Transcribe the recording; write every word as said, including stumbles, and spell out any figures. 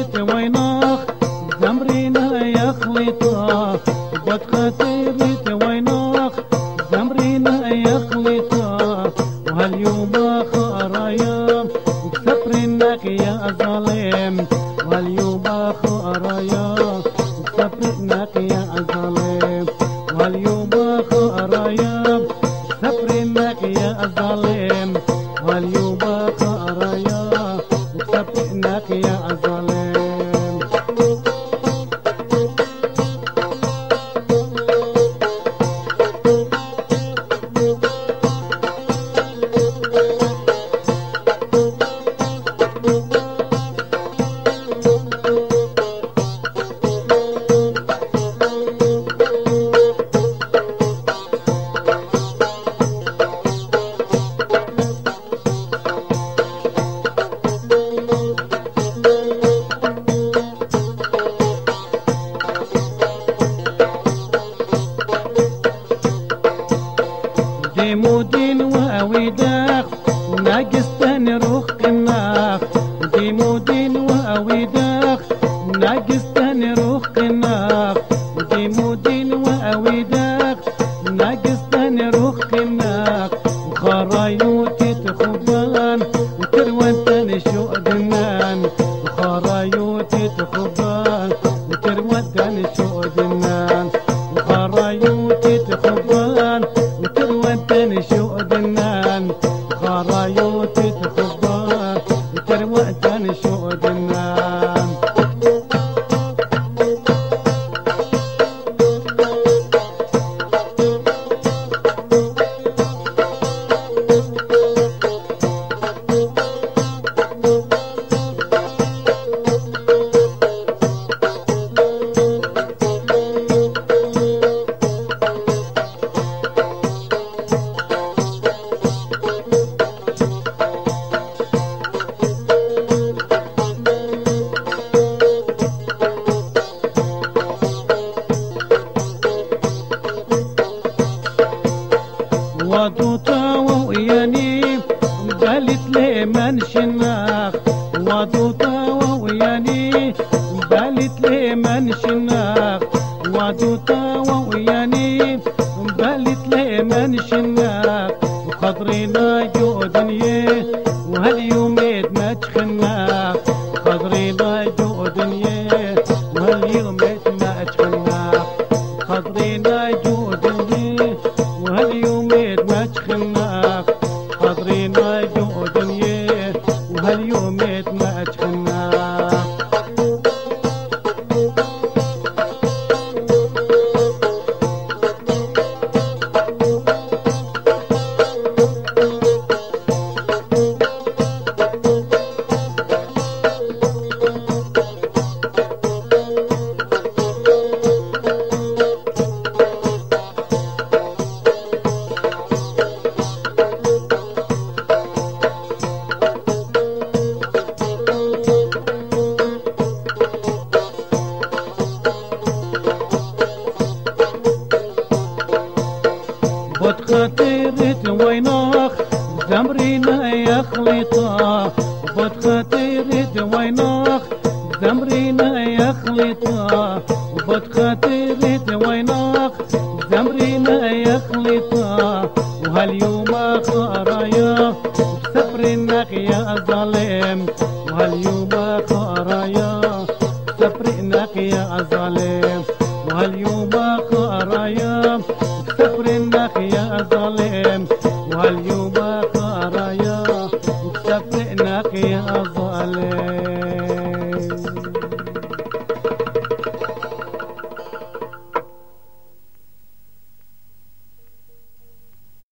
ريت ويناخ زمرينا يا خليطة بد خاطر ريت ويناخ زمرينا يا خليطة وهاليوم خرايا سفرناك يا ظالم واليوم خرايا سفرناك يا ظالم واليوم خرايا سفرناك يا ظالم واليوم خرايا سفرناك يا ظالم. ديمودين وأويداخ ناقصتن روح قناخ ديمودين وأويداخ ناقصتن روح قناخ ديمودين وأويداخ ناقصتن روح قناخ وخرايوتي تخبان وتروتن شوق دنان وخرايوتي تخبان وتروتن شوق دنان وخرايوتي تخبان وتروتن شوق دنان خرايوتي تخبان وتروتن شوق دنان. وضوطة ووياني بالت لي منشناخ وضوطة ووياني بالت لي منشناخ وضوطة ووياني بالت لي منشناخ وخضرينا جو دنيا وهاليومين ما تخناخ خضرينا جو دنيا وهاليومين ما تخناخ خضرينا جو دنيا وهاليومين ما تخناخ خضرينا جو دنيا وهاليومين ما تخناخ. بد خاطرت ويناخ زمرينا يا خليطة بد خاطرت ويناخ زمرينا يا خليطة بد خاطرت ويناخ زمرينا يا خليطة وهاليوم خرايا سفرناك يا ظالم وهاليوم خرايا سفرناك يا ظالم.